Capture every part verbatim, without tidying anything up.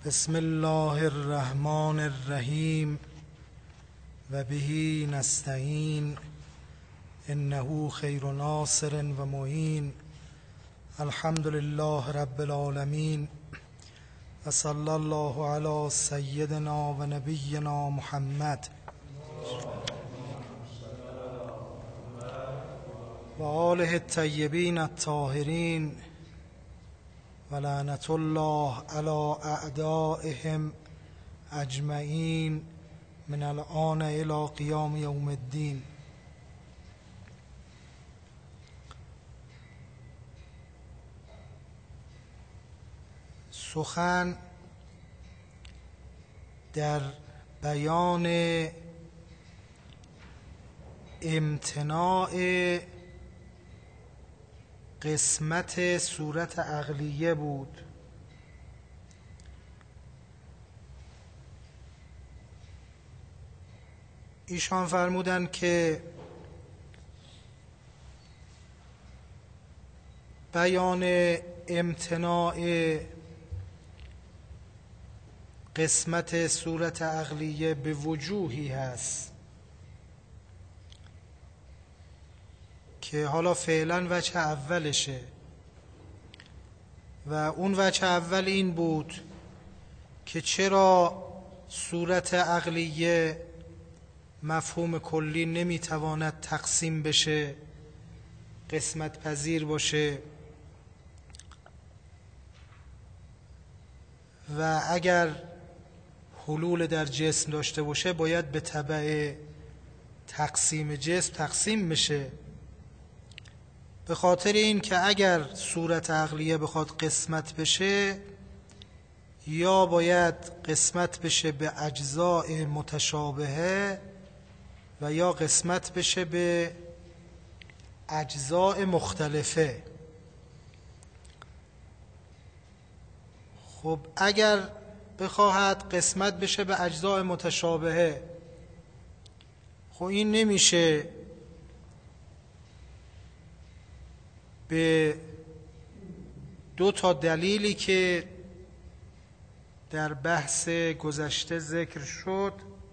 بسم الله الرحمن الرحیم و به نستعین انه خیر ناصر و معین. الحمد لله رب العالمین و صلی الله علی سیدنا و نبینا محمد و آله الطیبین الطاهرین و لعنت الله علی اعدائهم اجمعین من الآن الی قیام یوم الدین. سخن در بیان امتناع قسمت صورت عقلیه بود. ایشان فرمودند که بیان امتناع قسمت صورت عقلیه به وجوهی هست که حالا فعلا وجه اولشه و اون وجه اول این بود که چرا صورت عقلیه مفهوم کلی نمیتواند تقسیم بشه، قسمت پذیر باشه و اگر حلول در جسم داشته باشه باید به تبع تقسیم جسم تقسیم بشه. به خاطر این که اگر صورت عقلیه بخواد قسمت بشه یا باید قسمت بشه به اجزاء متشابهه و یا قسمت بشه به اجزاء مختلفه. خب اگر بخواهد قسمت بشه به اجزاء متشابهه، خب این نمیشه به دو تا دلیلی که در بحث گذشته ذکر شد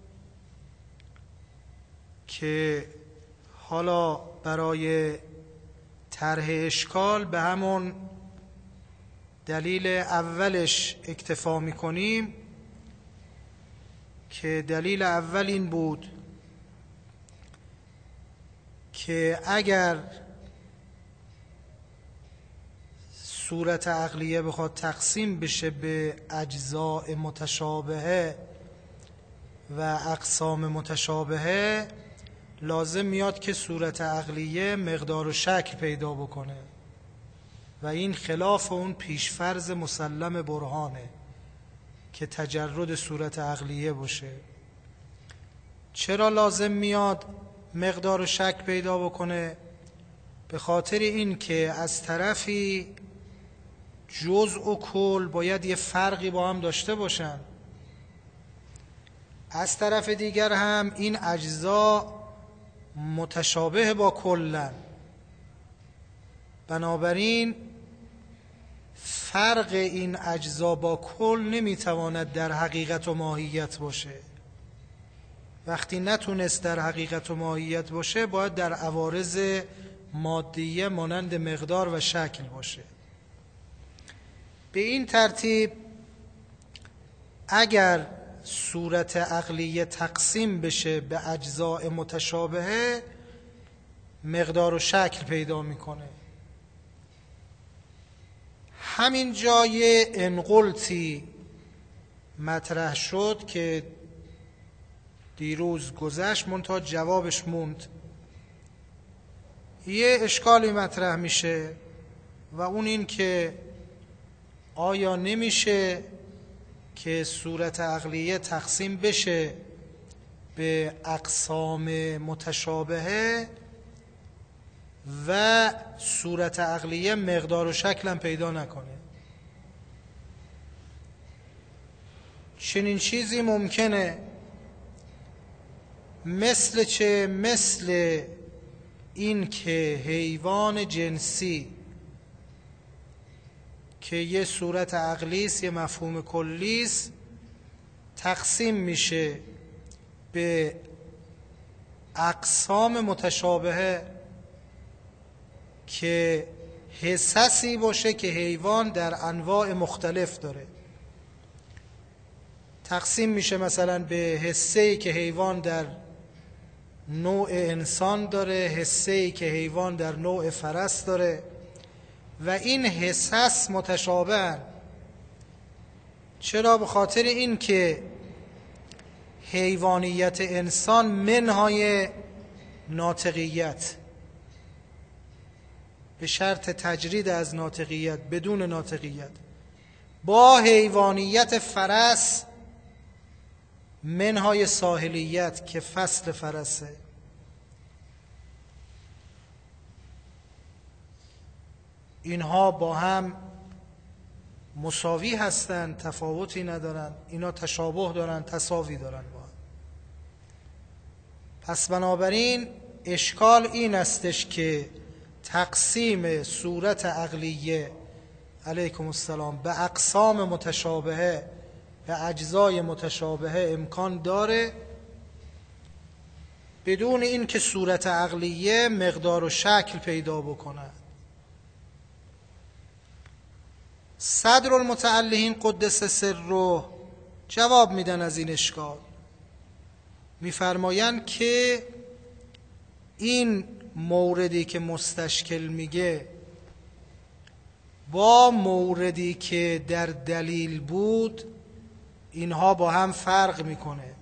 که حالا برای طرح اشکال به همون دلیل اولش اکتفا میکنیم که دلیل اول این بود که اگر صورت عقلیه بخواد تقسیم بشه به اجزاء متشابهه و اقسام متشابهه، لازم میاد که صورت عقلیه مقدار و شکل پیدا بکنه و این خلاف اون پیشفرض مسلم برهانه که تجرد صورت عقلیه باشه. چرا لازم میاد مقدار و شکل پیدا بکنه؟ به خاطر این که از طرفی جزء و کل باید یه فرقی با هم داشته باشن، از طرف دیگر هم این اجزا متشابه با کلن، بنابراین فرق این اجزا با کل نمیتواند در حقیقت و ماهیت باشه. وقتی نتونست در حقیقت و ماهیت باشه باید در عوارض مادیه مانند مقدار و شکل باشه. به این ترتیب اگر صورت عقلیه تقسیم بشه به اجزاء متشابهه مقدار و شکل پیدا میکنه. همین جای انقلتی مطرح شد که دیروز گذشت منتها جوابش موند. یه اشکالی مطرح میشه و اون این که آیا نمیشه که صورت عقلیه تقسیم بشه به اقسام متشابهه و صورت عقلیه مقدار و شکل هم پیدا نکنه؟ چنین چیزی ممکنه. مثل چه؟ مثل این که حیوان جنسی که یه صورت عقلی است، یه مفهوم کلی است، تقسیم میشه به اقسام متشابهه که حسسی باشه که حیوان در انواع مختلف داره. تقسیم میشه مثلا به حسه‌ای که حیوان در نوع انسان داره، حسه‌ای که حیوان در نوع فرس داره و این حسس متشابهن. چرا؟ به خاطر این که حیوانیت انسان منهای ناطقیت، به شرط تجرید از ناطقیت، بدون ناطقیت، با حیوانیت فرس منهای ساحلیت که فصل فرسه. اینها با هم مساوی هستند، تفاوتی ندارند. اینا تشابه دارند، تساوی دارند با هم. پس بنابراین اشکال این استش که تقسیم صورت عقلیه علیکم السلام به اقسام متشابهه، به اجزای متشابهه امکان داره بدون این که صورت عقلیه مقدار و شکل پیدا بکنه. صدر المتعلهین قدس سره جواب میدن از این اشکال، میفرمایند که این موردی که مستشکل میگه با موردی که در دلیل بود اینها با هم فرق میکنه.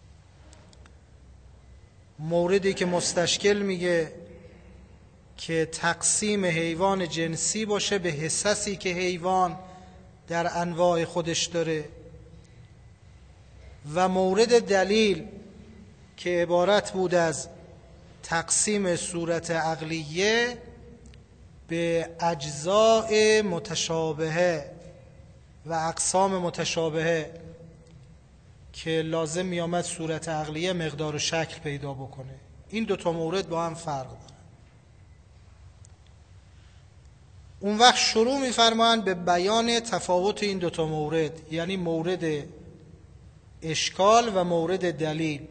موردی که مستشکل میگه که تقسیم حیوان جنسی باشه به حسسی که حیوان در انواع خودش داره و مورد دلیل که عبارت بود از تقسیم صورت عقلیه به اجزاء متشابهه و اقسام متشابهه که لازم می آمد صورت عقلیه مقدار و شکل پیدا بکنه. این دوتا مورد با هم فرق دارن. اون وقت شروع می فرمایند به بیان تفاوت این دوتا مورد، یعنی مورد اشکال و مورد دلیل،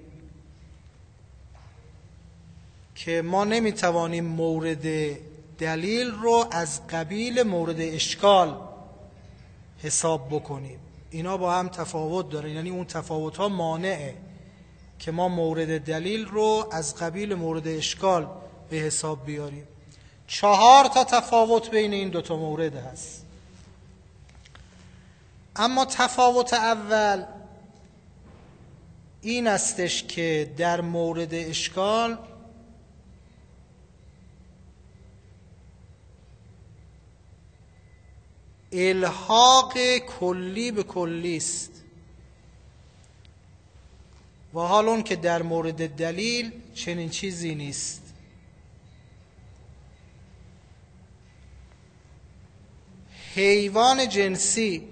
که ما نمی توانیم مورد دلیل رو از قبیل مورد اشکال حساب بکنیم. اینا با هم تفاوت داره، یعنی اون تفاوت ها مانعه که ما مورد دلیل رو از قبیل مورد اشکال به حساب بیاریم. چهار تا تفاوت بین این دوتا مورد هست. اما تفاوت اول این استش که در مورد اشکال الحاق کلی به کلی است و حال اون که در مورد دلیل چنین چیزی نیست. حیوان جنسی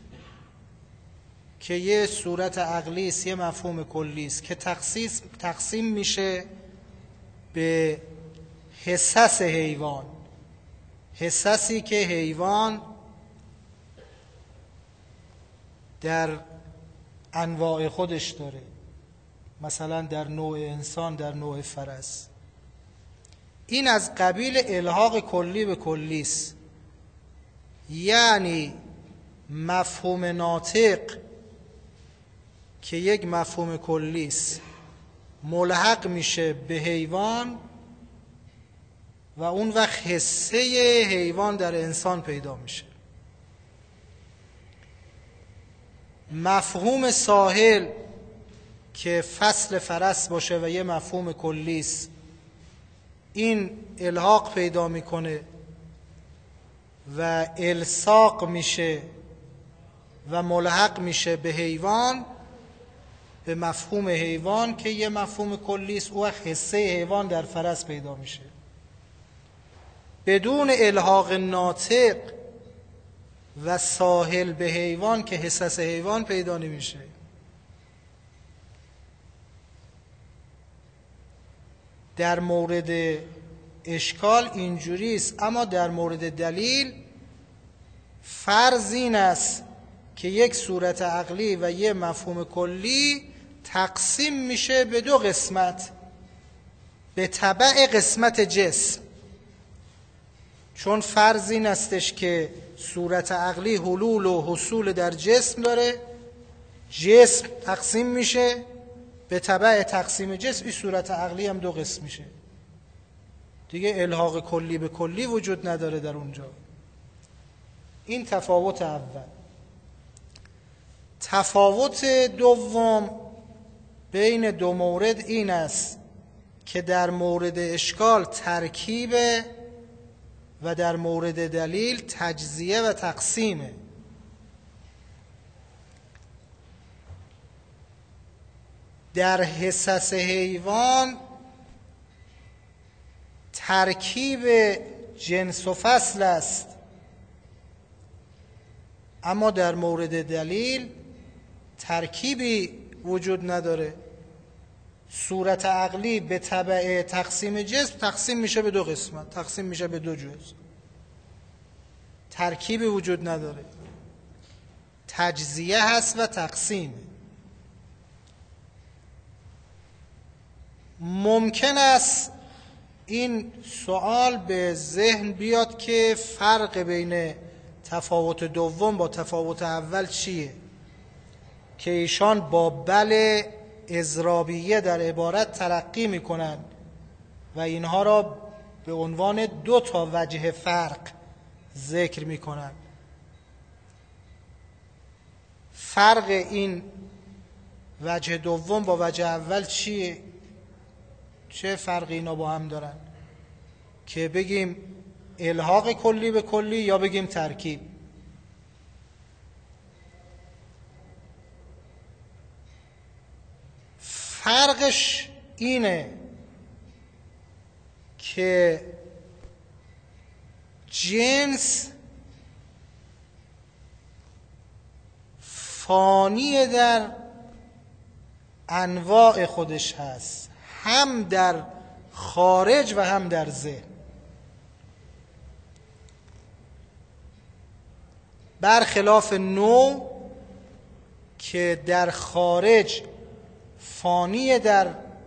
که یه صورت عقلی است، یه مفهوم کلی است که تخصیص تقسیم میشه به حسس حیوان، حسسی که حیوان در انواع خودش داره، مثلا در نوع انسان، در نوع فرس. این از قبیل الحاق کلی به کلی است، یعنی مفهوم ناطق که یک مفهوم کلی است ملحق میشه به حیوان و اون وقت حسه حیوان در انسان پیدا میشه. مفهوم ساحل که فصل فرس باشه و یه مفهوم کلی است، این الحاق پیدا میکنه و الصاق میشه و ملحق میشه به حیوان، به مفهوم حیوان که یه مفهوم کلی است. او حسه حیوان در فرس پیدا میشه. بدون الحاق ناطق و ساحل به حیوان که حسس حیوان پیدا نمیشه. در مورد اشکال اینجوری است، اما در مورد دلیل فرض این است که یک صورت عقلی و یک مفهوم کلی تقسیم میشه به دو قسمت به تبع قسمت جسم. چون فرض این استش که صورت عقلی حلول و حصول در جسم داره، جسم تقسیم میشه، به تبع تقسیم جسم این صورت عقلی هم دو قسم میشه دیگه. الحاق کلی به کلی وجود نداره در اونجا. این تفاوت اول. تفاوت دوم بین دو مورد این است که در مورد اشکال ترکیبه و در مورد دلیل تجزیه و تقسیمه. در حصص حیوان ترکیب جنس و فصل است، اما در مورد دلیل ترکیبی وجود نداره. صورت عقلی به تبع تقسیم جسم تقسیم میشه به دو قسمت، تقسیم میشه به دو جزء، ترکیبی وجود نداره، تجزیه هست و تقسیم. ممکن است این سوال به ذهن بیاد که فرق بین تفاوت دوم با تفاوت اول چیه، که ایشان با بل اضرابیه در عبارت تلقی میکنن و اینها را به عنوان دو تا وجه فرق ذکر میکنن. فرق این وجه دوم با وجه اول چیه؟ چه فرقی اینا با هم دارن که بگیم الحاق کلی به کلی یا بگیم ترکیب؟ فرقش اینه که جنس فانی در انواع خودش هست، هم در خارج و هم در ذهن. برخلاف نوع که در خارج فانی در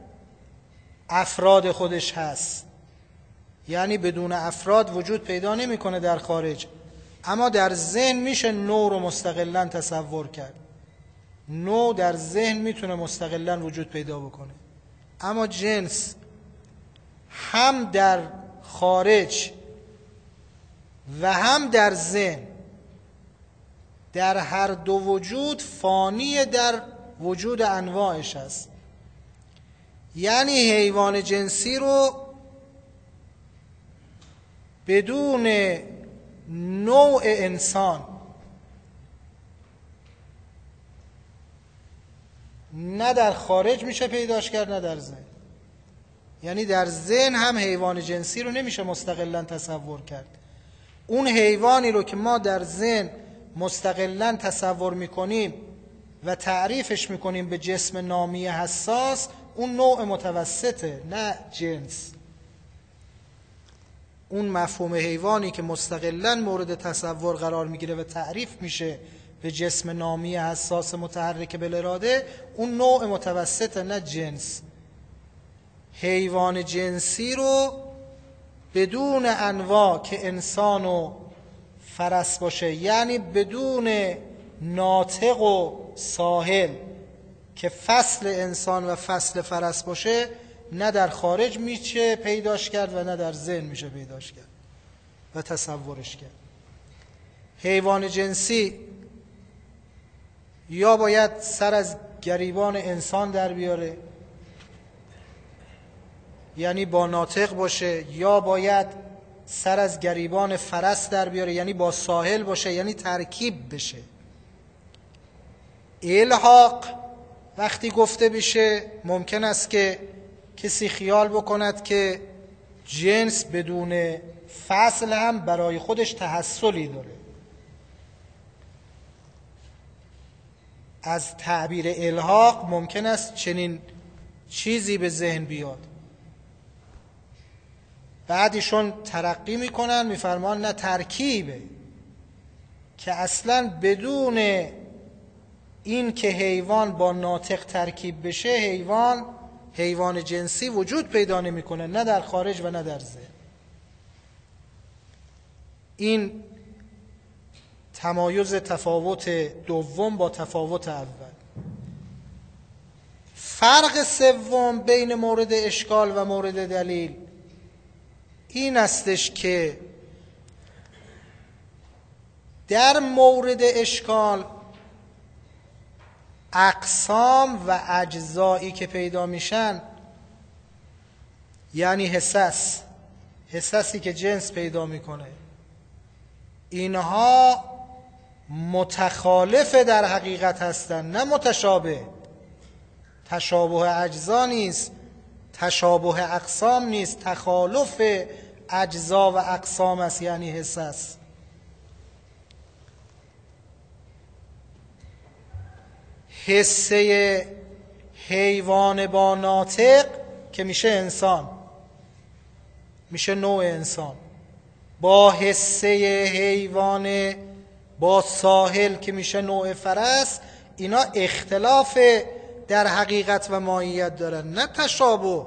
افراد خودش هست، یعنی بدون افراد وجود پیدا نمیکنه در خارج، اما در ذهن میشه نوع رو مستقلاً تصور کرد. نوع در ذهن میتونه مستقلاً وجود پیدا بکنه، اما جنس هم در خارج و هم در ذهن، در هر دو وجود فانی در وجود انواعش است. یعنی حیوان جنسی رو بدون نوع انسان نه در خارج میشه پیداش کرد نه در ذهن. یعنی در ذهن هم حیوان جنسی رو نمیشه مستقلاً تصور کرد. اون حیوانی رو که ما در ذهن مستقلاً تصور میکنیم و تعریفش میکنیم به جسم نامی حساس، اون نوع متوسطه نه جنس. اون مفهوم حیوانی که مستقلاً مورد تصور قرار میگیره و تعریف میشه به جسم نامی حساس متحرک بالاراده، اون نوع متوسطه نه جنس. حیوان جنسی رو بدون انواع که انسان و فرس باشه، یعنی بدون ناطق و ساحل که فصل انسان و فصل فرس باشه، نه در خارج میشه پیداش کرد و نه در ذهن میشه پیداش کرد و تصورش کرد. حیوان جنسی یا باید سر از گریبان انسان در بیاره، یعنی با ناطق باشه، یا باید سر از گریبان فرس در بیاره، یعنی با ساحل باشه، یعنی ترکیب بشه. الحاق وقتی گفته بشه ممکن است که کسی خیال بکند که جنس بدون فصل هم برای خودش تحصلی داره. از تعبیر الحاق ممکن است چنین چیزی به ذهن بیاد. بعدشون ترقی میکنن، میفرمان نه ترکیبه، که اصلا بدون این که حیوان با ناطق ترکیب بشه حیوان حیوان جنسی وجود پیدا نمیکنه، نه در خارج و نه در ذهن. این تمایز تفاوت دوم با تفاوت اول. فرق سوم بین مورد اشکال و مورد دلیل این استش که در مورد اشکال اقسام و اجزایی که پیدا میشن، یعنی حسس حسسی که جنس پیدا میکنه، اینها متخالف در حقیقت هستن، نه متشابه. تشابه اجزا نیست، تشابه اقسام نیست، تخالف اجزا و اقسام است، یعنی حسس. حسه حیوان با ناطق که میشه انسان، میشه نوع انسان، با حسه حیوان با ساحل که میشه نوع فرس، اینا اختلاف در حقیقت و ماهیت دارن، نه تشابه.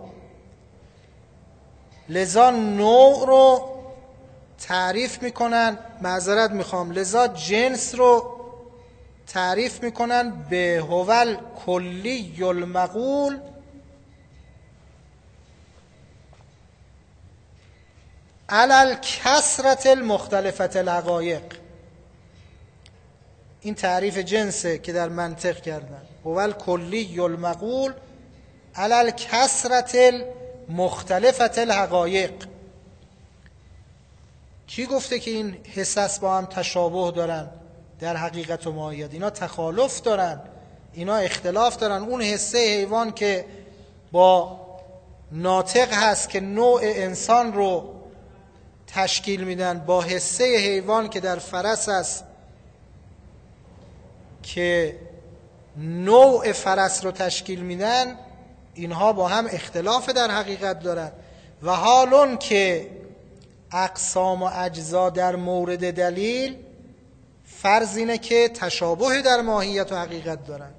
لذا نوع رو تعریف میکنن، معذرت میخوام، لذا جنس رو تعریف میکنن به هوال کلی المقول علل کثرت المختلفت الحقایق. این تعریف جنسه که در منطق کردن، هوال کلی المقول علل کثرت المختلفت الحقایق. کی گفته که این حسس با هم تشابه دارن در حقیقت و ماهیت؟ اینا تخالف دارن، اینا اختلاف دارن. اون حسه حیوان که با ناطق هست که نوع انسان رو تشکیل میدن، با حسه حیوان که در فرس هست که نوع فرس رو تشکیل میدن، اینها با هم اختلاف در حقیقت دارن. و حالون که اقسام و اجزا در مورد دلیل فرض اینه که تشابه در ماهیت و حقیقت دارن.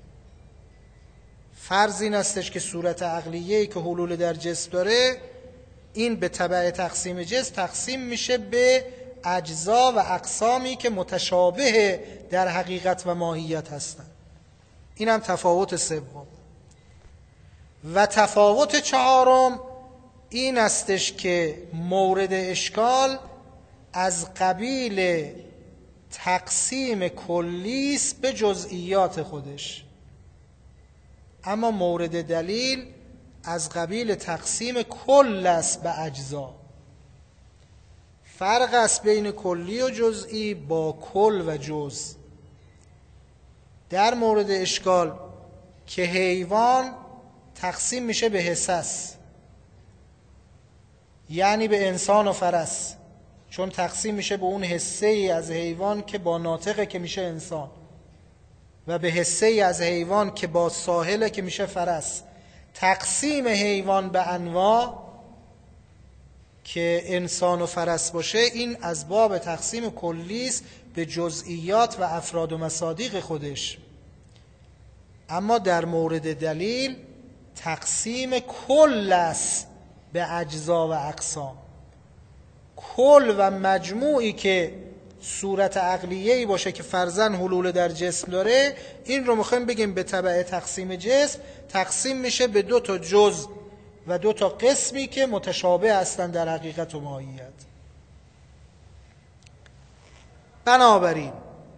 فرض این استش که صورت عقلیه‌ای که حلول در جسم داره، این به تبع تقسیم جسم تقسیم میشه به اجزا و اقسامی که متشابه در حقیقت و ماهیت هستن. این هم تفاوت سوم. و تفاوت چهارم این استش که مورد اشکال از قبیل تقسیم کلیست به جزئیات خودش، اما مورد دلیل از قبیل تقسیم کل است به اجزا. فرق است بین کلی و جزئی با کل و جز. در مورد اشکال که حیوان تقسیم میشه به حسس، یعنی به انسان و فرس، چون تقسیم میشه به اون حسه ای از حیوان که با ناطقه که میشه انسان، و به حسه ای از حیوان که با ساحله که میشه فرس. تقسیم حیوان به انواع که انسان و فرس باشه، این از باب تقسیم کلی است به جزئیات و افراد و مصادیق خودش. اما در مورد دلیل تقسیم کل است به اجزا و اقسام. کل و مجموعی که صورت عقلیه‌ای باشه که فرضاً حلول در جسم داره، این رو میخوایم بگیم به تبع تقسیم جسم تقسیم میشه به دو تا جزء و دو تا قسمی که متشابه هستند در حقیقت و ماهیت. بنابراین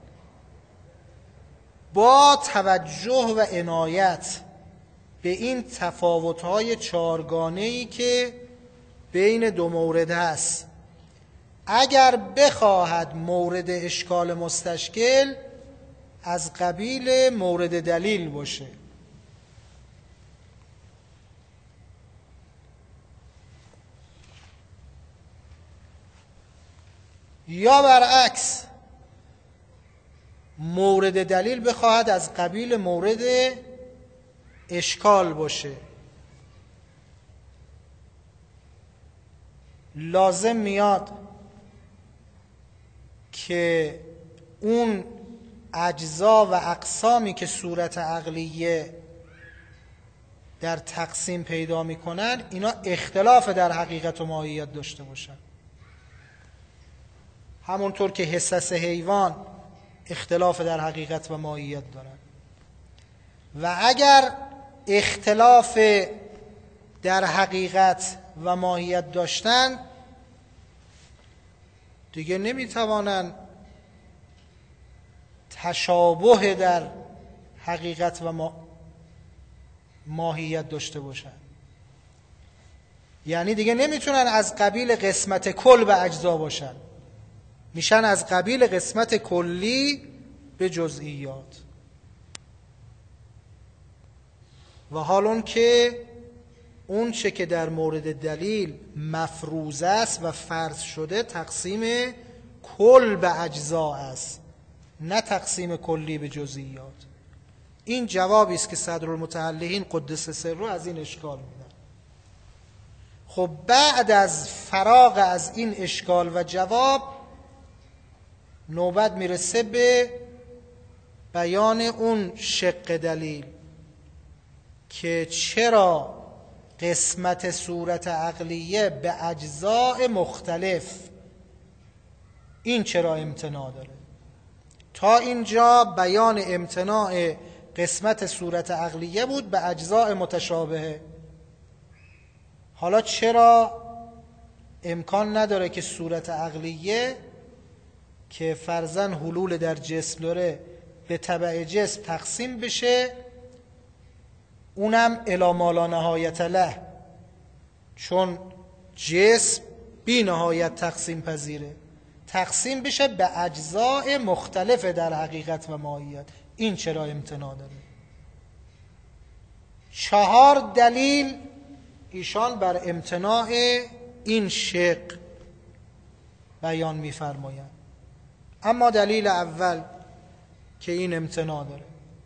با توجه و عنایت به این تفاوت‌های چارگانه‌ای که بین دو مورد هست، اگر بخواهد مورد اشکال مستشکل از قبیل مورد دلیل باشه، یا برعکس مورد دلیل بخواهد از قبیل مورد اشکال باشه، لازم میاد که اون اجزا و اقسامی که صورت عقلیه در تقسیم پیدا میکنن اینا اختلاف در حقیقت و ماهیت داشته باشن. همونطور که حصص حیوان اختلاف در حقیقت و ماهیت دارن و اگر اختلاف در حقیقت و ماهیت داشتن دیگه نمیتوانن تشابه در حقیقت و ما... ماهیت داشته باشن. یعنی دیگه نمیتونن از قبیل قسمت کل به اجزا باشن، میشن از قبیل قسمت کلی به جزئیات. و حال اون که اون چه که در مورد دلیل مفروض است و فرض شده تقسیم کل به اجزا است، نه تقسیم کلی به جزئیات. این جوابی است که صدرالمتعلقین قدس سره از این اشکال میدن. خب بعد از فراغ از این اشکال و جواب نوبت میرسه به بیان اون شق دلیل که چرا قسمت صورت عقلیه به اجزاء مختلف این چرا امتناع داره. تا اینجا بیان امتناع قسمت صورت عقلیه بود به اجزاء متشابهه. حالا چرا امکان نداره که صورت عقلیه که فرضاً حلول در جسم داره به تبع جسم تقسیم بشه، اونم الی ما لا نهایت له، چون جسم بی نهایت تقسیم پذیره، تقسیم بشه به اجزاء مختلف در حقیقت و ماهیت. این چرا امتناع داره؟ چهار دلیل ایشان بر امتناع این شق بیان می‌فرمایند. اما دلیل اول که این امتناع داره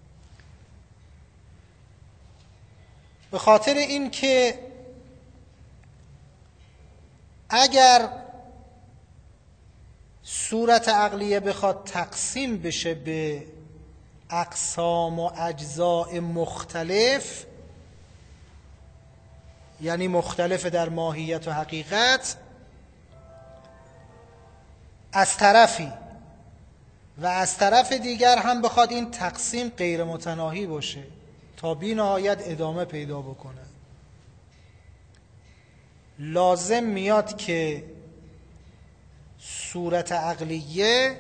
به خاطر این که اگر صورت عقلیه بخواد تقسیم بشه به اقسام و اجزاء مختلف، یعنی مختلف در ماهیت و حقیقت از طرفی، و از طرف دیگر هم بخواد این تقسیم غیر متناهی باشه تا بی نهایت ادامه پیدا بکنه، لازم میاد که صورت عقلیه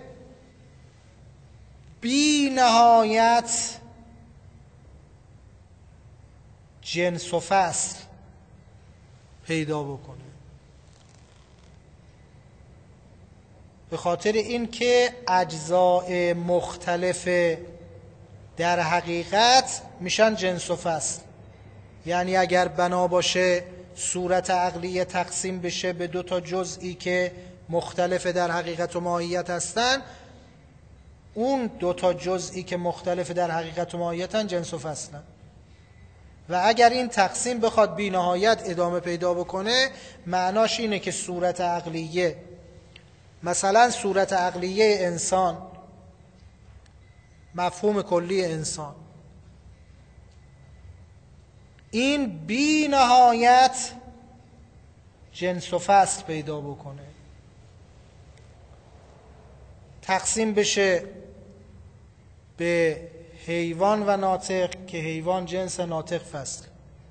بی نهایت جنس و فصل پیدا بکنه. به خاطر این که اجزاء مختلف در حقیقت میشن جنس و فصل. یعنی اگر بنا باشه صورت عقلیه تقسیم بشه به دو تا جزئی که مختلف در حقیقت و ماهیت هستن، اون دو تا جزئی که مختلف در حقیقت و ماهیتن جنس و فصلن. و اگر این تقسیم بخواد بی نهایت ادامه پیدا بکنه، معناش اینه که صورت عقلیه، مثلا صورت عقلیه انسان، مفهوم کلی انسان، این بی نهایت جنس و فصل پیدا بکنه، تقسیم بشه به حیوان و ناطق که حیوان جنس ناطق فصل،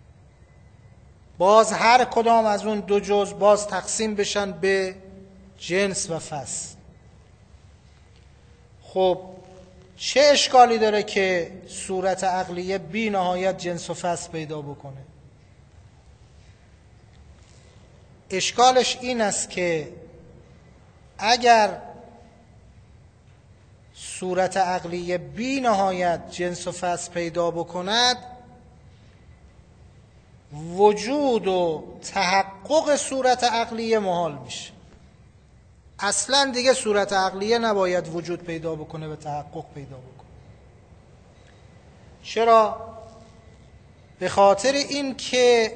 باز هر کدام از اون دو جزء باز تقسیم بشن به جنس و فصل. خب چه اشکالی داره که صورت عقلیه بی نهایت جنس و فصل پیدا بکنه؟ اشکالش این است که اگر صورت عقلیه بی نهایت جنس و فصل پیدا بکند، وجود و تحقق صورت عقلیه محال میشه. اصلا دیگه صورت عقلیه نباید وجود پیدا بکنه و تحقق پیدا بکنه. چرا؟ به خاطر این که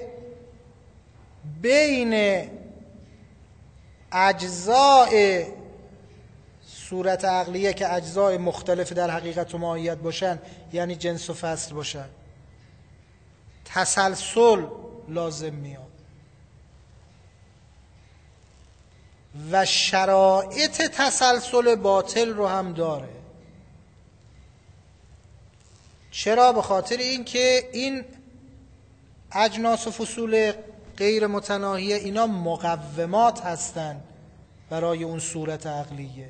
بین اجزاء صورت عقلیه که اجزای مختلف در حقیقت و ماهیت باشن، یعنی جنس و فصل باشن، تسلسل لازم میاد و شرایط تسلسل باطل رو هم داره. چرا؟ به خاطر اینکه این اجناس و فصول غیر متناهیه اینا مقومات هستن برای اون صورت عقلیه.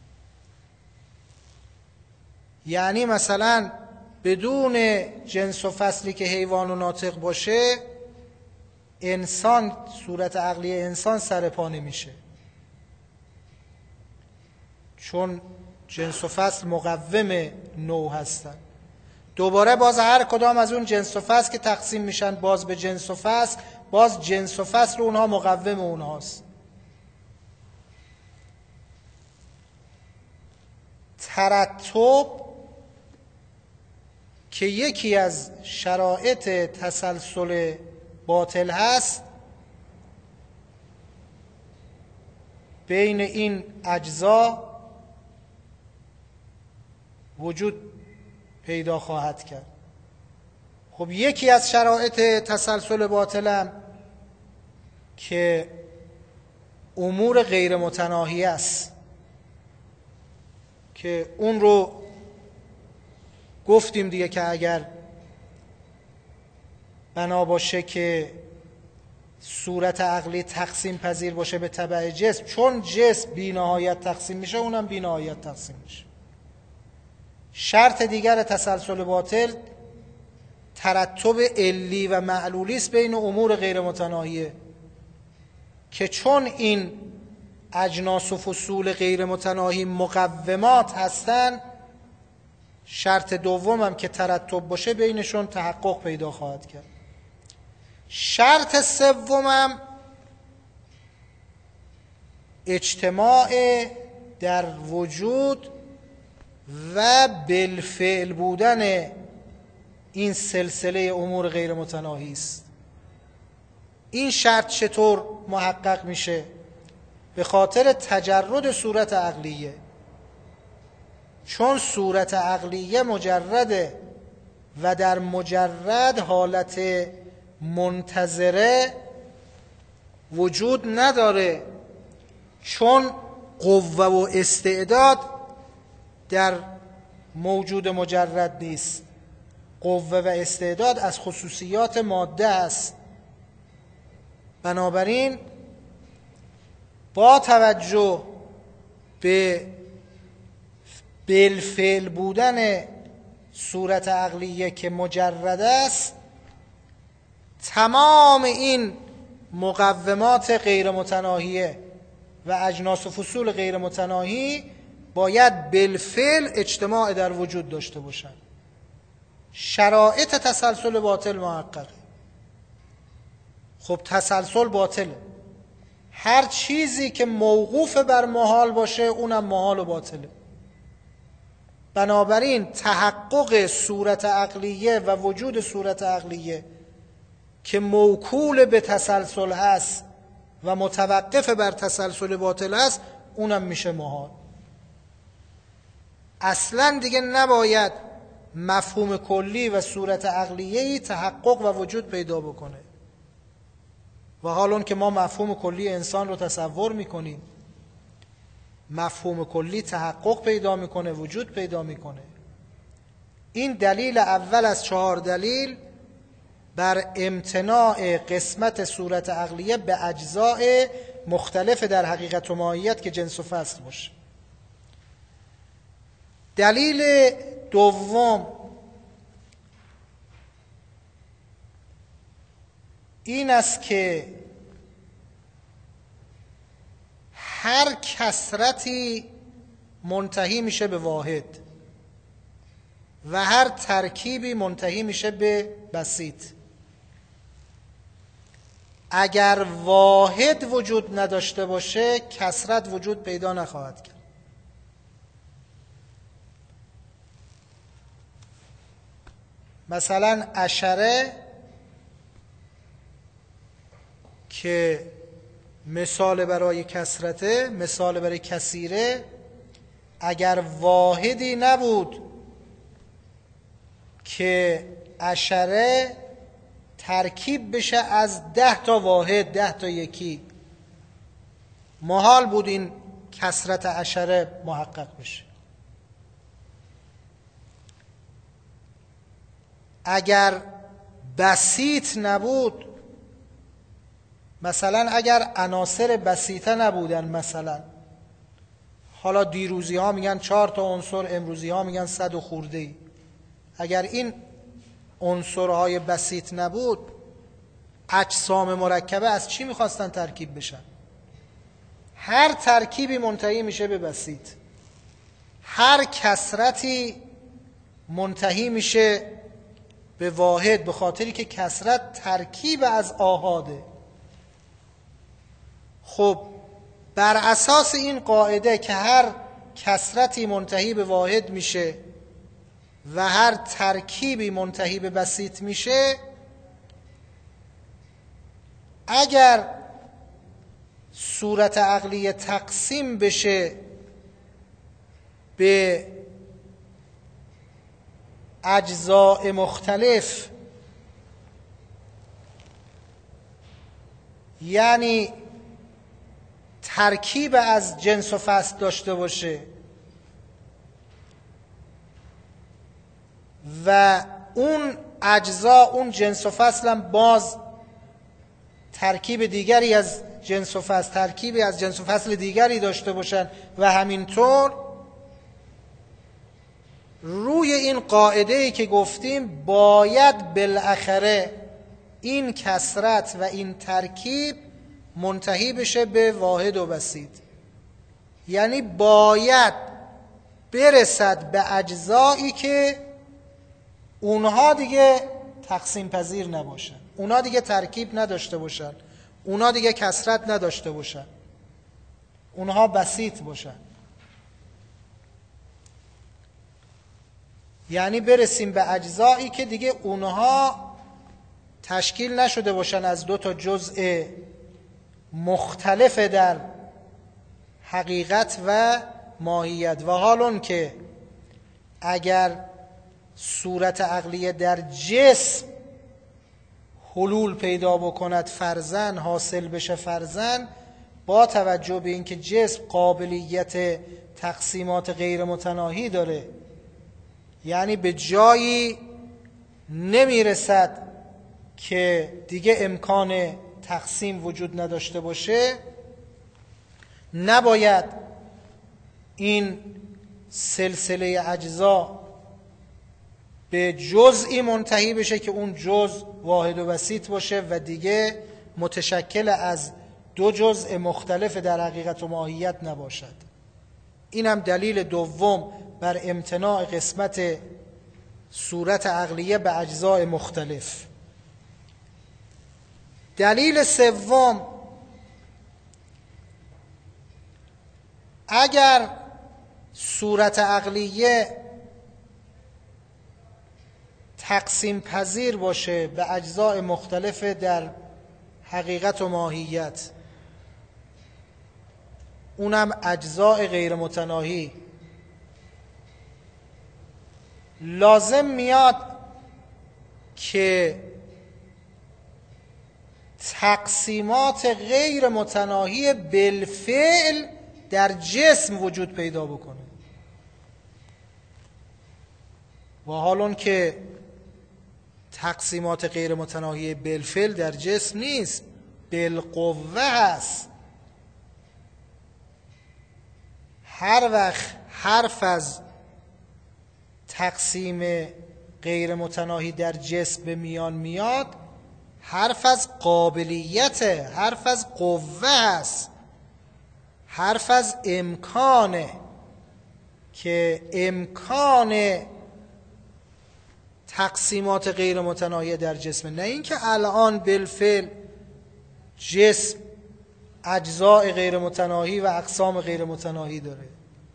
یعنی مثلا بدون جنس و فصلی که حیوان و ناطق باشه، انسان، صورت عقلی انسان سر پا نمیشه، چون جنس و فصل مقوم نوع هستن. دوباره باز هر کدام از اون جنس و فصل که تقسیم میشن باز به جنس و فصل، باز جنس و فصل اونها مقوم اونهاست. ترتب که یکی از شرایط تسلسل باطل هست، بین این اجزا وجود پیدا خواهد کرد. خب یکی از شرایط تسلسل باطلم که امور غیر متناهی است که اون رو گفتیم دیگه، که اگر بنا باشه که صورت عقلی تقسیم پذیر باشه به تبع جسم، چون جسم بی نهایت تقسیم میشه اونم بی نهایت تقسیم میشه. شرط دیگر تسلسل باطل ترتب علی و معلولی است بین امور غیر متناهیه، که چون این اجناس و فصول غیر متناهی مقومات هستن، شرط دومم که ترتب باشه بینشون تحقق پیدا خواهد کرد. شرط سومم اجتماع در وجود و بالفعل بودن این سلسله امور غیر متناهی است. این شرط چطور محقق میشه؟ به خاطر تجرد صورت عقلیه. چون صورت عقلیه مجرده و در مجرد حالت منتظره وجود نداره، چون قوه و استعداد در موجود مجرد نیست. قوه و استعداد از خصوصیات ماده است. بنابراین با توجه به بالفعل بودن صورت عقلیه که مجرد است، تمام این مقومات غیر متناهیه و اجناس و فصول غیر متناهی باید بالفعل اجتماع در وجود داشته باشند. شرایط تسلسل باطل محققه. خب تسلسل باطله. هر چیزی که موقوف بر محال باشه اونم محال و باطله. بنابراین تحقق صورت عقلیه و وجود صورت عقلیه که موکول به تسلسل هست و متوقف بر تسلسل باطل هست، اونم میشه محال. اصلا دیگه نباید مفهوم کلی و صورت عقلیه‌ای تحقق و وجود پیدا بکنه. و حال اون که ما مفهوم کلی انسان رو تصور میکنیم، مفهوم کلی تحقق پیدا میکنه، وجود پیدا میکنه. این دلیل اول از چهار دلیل بر امتناع قسمت صورت عقلیه به اجزاء مختلف در حقیقت و ماهیت که جنس و فصل باشه. دلیل دوم این است که هر کثرتی منتهی میشه به واحد و هر ترکیبی منتهی میشه به بسیط. اگر واحد وجود نداشته باشه کثرت وجود پیدا نخواهد کرد. مثلا عشره که مثال برای کثرته، مثال برای کثیره، اگر واحدی نبود که عشره ترکیب بشه از ده تا واحد، ده تا یکی، محال بود این کثرت عشره محقق بشه. اگر بسیط نبود، مثلا اگر عناصر بسیطه نبودن، مثلا حالا دیروزی ها میگن چهار تا عنصر، امروزی ها میگن صد و خورده ای، اگر این عنصرهای بسیط نبود، اجسام مرکبه از چی میخواستن ترکیب بشن؟ هر ترکیبی منتهی میشه به بسیط، هر کثرتی منتهی میشه به واحد، به خاطری که کثرت ترکیب از آحاده. خب بر اساس این قاعده که هر کثرتی منتهی به واحد میشه و هر ترکیبی منتهی به بسیط میشه، اگر صورت عقلی تقسیم بشه به اجزاء مختلف، یعنی ترکیب از جنس و فصل داشته باشه و اون اجزا، اون جنس و فصل هم باز ترکیب دیگری از جنس و فصل، ترکیبی از جنس و فصل دیگری داشته باشن و همینطور، روی این قاعده‌ای که گفتیم باید بالاخره این کثرت و این ترکیب منتهی بشه به واحد و بسیط، یعنی باید برسد به اجزایی که اونها دیگه تقسیم پذیر نباشن، اونها دیگه ترکیب نداشته باشن، اونها دیگه کثرت نداشته باشن، اونها بسیط باشن. یعنی برسیم به اجزایی که دیگه اونها تشکیل نشده باشن از دو تا جزء مختلف در حقیقت و ماهیت. و حال اون که اگر صورت عقلیه در جسم حلول پیدا بکند، فرضاً حاصل بشه، فرضاً با توجه به اینکه جسم قابلیت تقسیمات غیر متناهی داره، یعنی به جایی نمیرسد که دیگه امکان تقسیم وجود نداشته باشه، نباید این سلسله اجزا به جزئی منتهی بشه که اون جزء واحد و بسیط باشه و دیگه متشکل از دو جزء مختلف در حقیقت و ماهیت نباشد. این هم دلیل دوم بر امتناع قسمت صورت عقلیه به اجزاء مختلف. دلیل سوم، اگر صورت عقلیه تقسیم پذیر باشه به اجزاء مختلف در حقیقت و ماهیت، اونم اجزاء غیر متناهی، لازم میاد که تقسیمات غیر متناهی بالفعل در جسم وجود پیدا بکنه. و حال اون که تقسیمات غیر متناهی بالفعل در جسم نیست، بالقوه هست. هر وقت حرف از تقسیم غیر متناهی در جسم به میان میاد، حرف از قابلیت، حرف از قوه است، حرف از امکانه که امکان تقسیمات غیر متناهی در جسم، نه اینکه الان بالفعل جسم اجزاء غیر متناهی و اقسام غیر متناهی داره.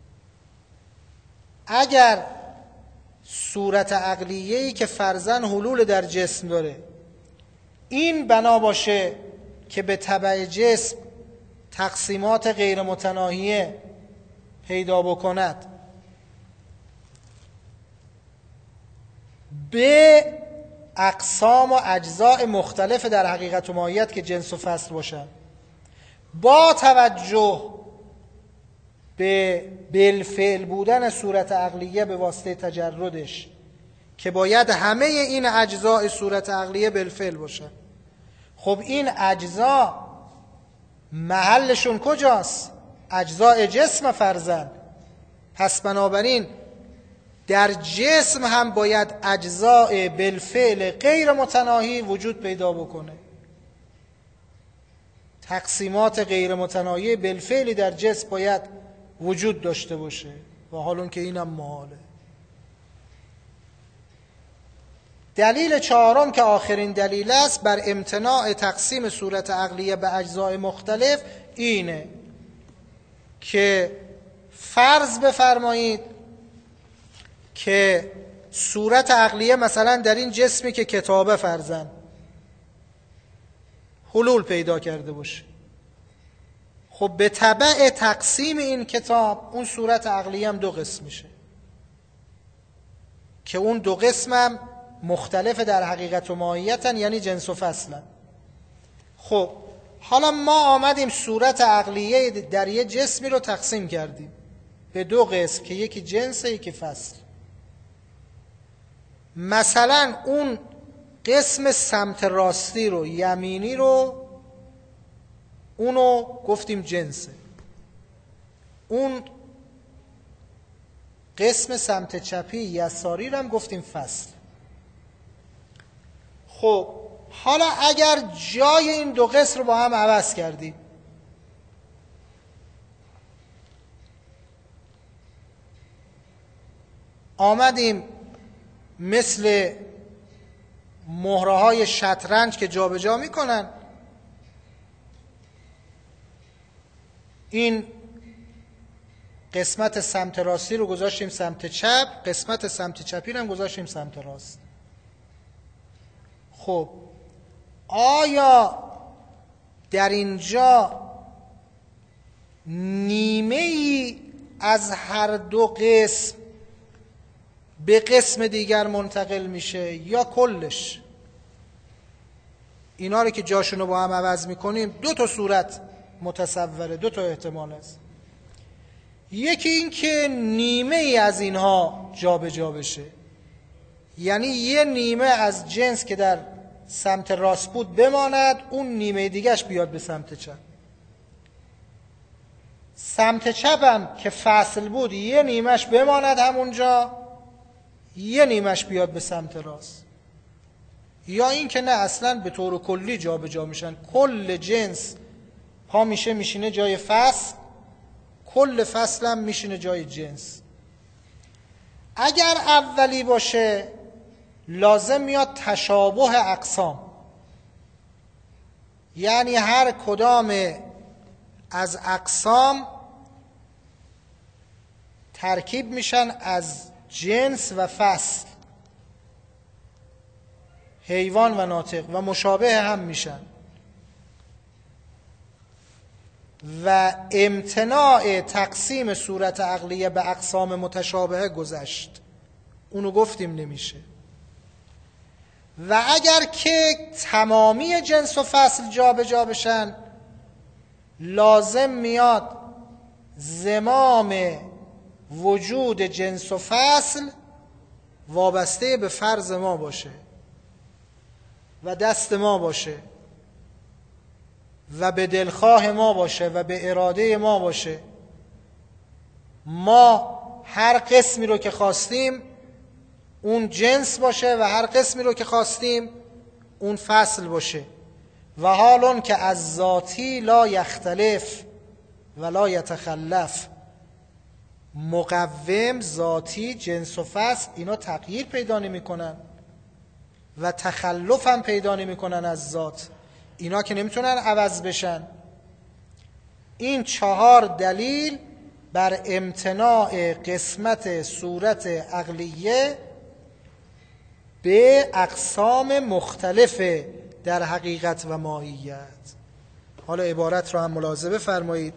اگر صورت عقلیه‌ای که فرضاً حلول در جسم داره این بنا باشه که به تبع جسم تقسیمات غیر متناهی پیدا بکند به اقسام و اجزاء مختلف در حقیقت و ماهیت که جنس و فصل باشن، با توجه به بالفعل بودن صورت عقلیه به واسطه تجردش که باید همه این اجزاء صورت عقلیه بالفعل باشن. خب این اجزا محلشون کجاست؟ اجزاء جسم فرضاً. پس بنابراین در جسم هم باید اجزاء بالفعل غیر متناهی وجود پیدا بکنه. تقسیمات غیر متناهی بالفعلی در جسم باید وجود داشته باشه و حالون که اینم محاله. دلیل چهارم که آخرین دلیل است بر امتناع تقسیم صورت عقلیه به اجزاء مختلف اینه که فرض بفرمایید که صورت عقلیه مثلا در این جسمی که کتابه فرضاً حلول پیدا کرده باشه. خب به تبع تقسیم این کتاب اون صورت عقلیه هم دو قسم میشه که اون دو قسم هم مختلف در حقیقت و ماهیتن، یعنی جنس و فصلن. خب حالا ما آمدیم صورت عقلیه در یه جسمی رو تقسیم کردیم به دو قسم که یکی جنسه یکی فصل. مثلا اون قسم سمت راستی رو، یمینی رو، اونو گفتیم جنسه، اون قسم سمت چپی یساری رو هم گفتیم فصل. خب حالا اگر جای این دو قسم رو با هم عوض کردیم، آمدیم مثل مهره های شطرنج که جا به جا میکنن، این قسمت سمت راستی رو گذاشتیم سمت چپ، قسمت سمت چپی رو هم گذاشتیم سمت راست. خب آیا در اینجا نیمه ای از هر دو قسم به قسم دیگر منتقل میشه یا کلش؟ اینا رو که جاشون رو با هم عوض میکنیم دو تا صورت متصوره، دو تا احتمال است. یکی این که نیمه ای از اینها جا به جا بشه، یعنی یه نیمه از جنس که در سمت راست بود بماند، اون نیمه دیگهش بیاد به سمت چپ. سمت چپم که فصل بود یه نیمهش بماند همونجا، یه نیمهش بیاد به سمت راست. یا این که نه اصلا به طور کلی جا به جا میشن، کل جنس پا میشه میشینه جای فصل، کل فصل هم میشینه جای جنس. اگر اولی باشه لازم میاد تشابه اقسام، یعنی هر کدام از اقسام ترکیب میشن از جنس و فصل، حیوان و ناطق، و مشابه هم میشن. و امتناع تقسیم صورت عقلیه به اقسام متشابهه گذشت، اونو گفتیم نمیشه. و اگر که تمامی جنس و فصل جا به جا بشن لازم میاد زمام وجود جنس و فصل وابسته به فرض ما باشه و دست ما باشه و به دلخواه ما باشه و به اراده ما باشه. ما هر قسمی رو که خواستیم اون جنس باشه و هر قسمی رو که خواستیم اون فصل باشه. و حالون که از ذاتی لا یختلف و لا یتخلف، مقوم، ذاتی، جنس و فصل اینا تغییر پیدا نمی کنن و تخلف هم پیدا نمی کنن از ذات، اینا که نمیتونن عوض بشن. این چهار دلیل بر امتناع قسمت صورت عقلیه به اقسام مختلف در حقیقت و ماهیت. حالا عبارت رو هم ملاحظه فرمایید.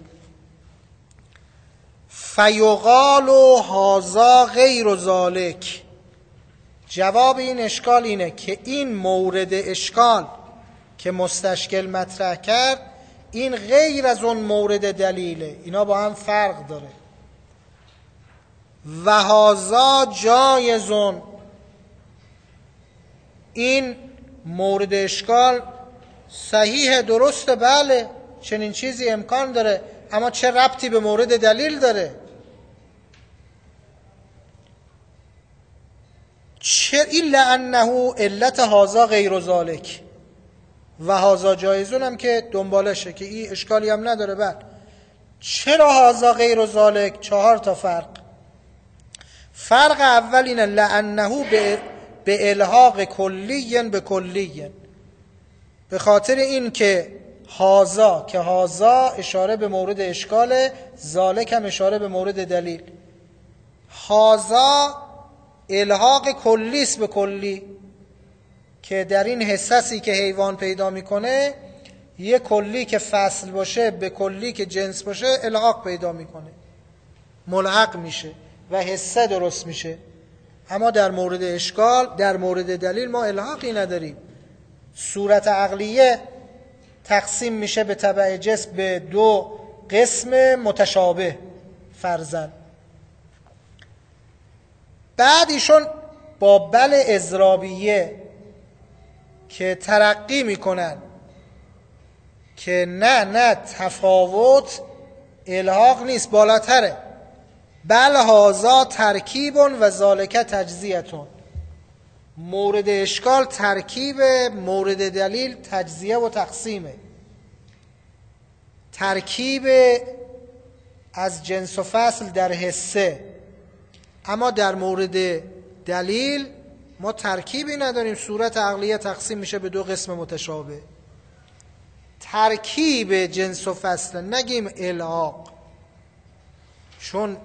فیقال هذا غیر ذلک، جواب این اشکال اینه که این مورد اشکال که مستشکل مطرح کرد این غیر از اون مورد دلیله، اینا با هم فرق داره. و هذا جایزون، این مورد اشکال صحیح، درسته، بله چنین چیزی امکان داره، اما چه ربطی به مورد دلیل داره؟ چه الا انه علت هذا غیر ذلک و هذا جایزون هم که دنبالشه که این اشکالی هم نداره. بعد چرا هذا غیر ذلک؟ چهار تا فرق. فرق اول اینه لانه به به الحاق کلی به کلی، به خاطر این که هذا که هذا اشاره به مورد اشکاله، ذالک هم اشاره به مورد دلیل. هذا الحاق کلی است به کلی، که در این حسسی که حیوان پیدا میکنه یه کلی که فصل باشه به کلی که جنس باشه الحاق پیدا میکنه، ملحق میشه و حسه درست میشه. اما در مورد اشکال، در مورد دلیل ما الحاقی نداریم. صورت عقلیه تقسیم میشه به تبع جسم به دو قسم متشابه فرضاً. بعد ایشون با بل اضرابیه که ترقی میکنن که نه نه تفاوت الحاق نیست، بالاتره. بل هذا ترکیب و ذالک تجزیه‌تون، مورد اشکال ترکیب، مورد دلیل تجزیه و تقسیمه. ترکیب از جنس و فصل در حسه، اما در مورد دلیل ما ترکیبی نداریم. صورت عقلیه تقسیم میشه به دو قسم متشابه. ترکیب جنس و فصل، نگیم الحاق، چون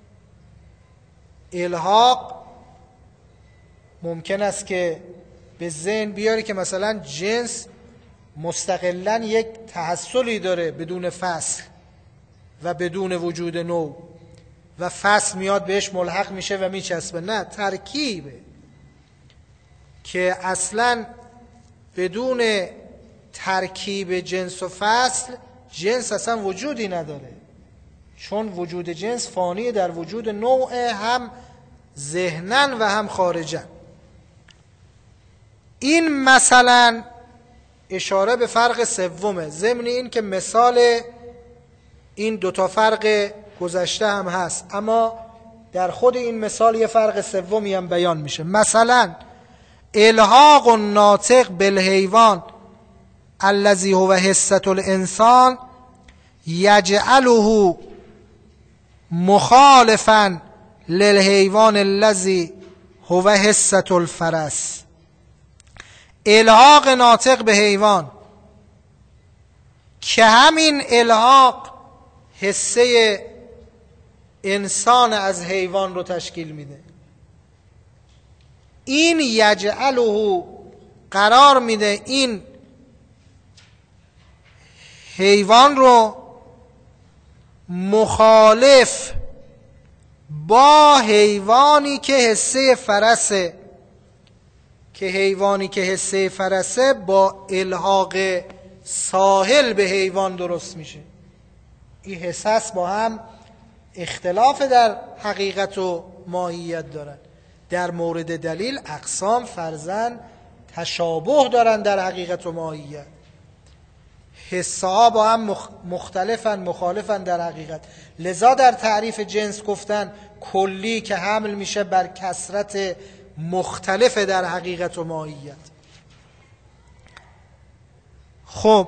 الحاق ممکن است که به ذهن بیاری که مثلا جنس مستقلاً یک تحصلی داره بدون فصل و بدون وجود نوع، و فصل میاد بهش ملحق میشه و میچسبه. نه، ترکیبه که اصلاً بدون ترکیب جنس و فصل جنس اصلا وجودی نداره، چون وجود جنس فانی در وجود نوع، هم ذهناً و هم خارجاً. این مثلا اشاره به فرق سومه، ضمن این که مثال این دوتا فرق گذشته هم هست، اما در خود این مثال یه فرق سومی هم بیان میشه. مثلا الحاق الناطق بالحیوان الذی هو حصة الانسان یجعله مخالفا للحیوان الذی هو حصة الفرس. الحاق ناطق به حیوان که همین الحاق حصه انسان از حیوان رو تشکیل میده، این یجعله قرار میده این حیوان رو مخالف با حیوانی که حصه فرسه، که حیوانی که حصه فرسه با الحاق ساحل به حیوان درست میشه. این حساس با هم اختلاف در حقیقت و ماهیت دارن. در مورد دلیل اقسام فرضاً تشابه دارن در حقیقت و ماهیت، حسه ها با هم مختلفن، مخالفن در حقیقت. لذا در تعریف جنس گفتن کلی که حمل میشه بر کثرت مختلف در حقیقت و ماهیت. خب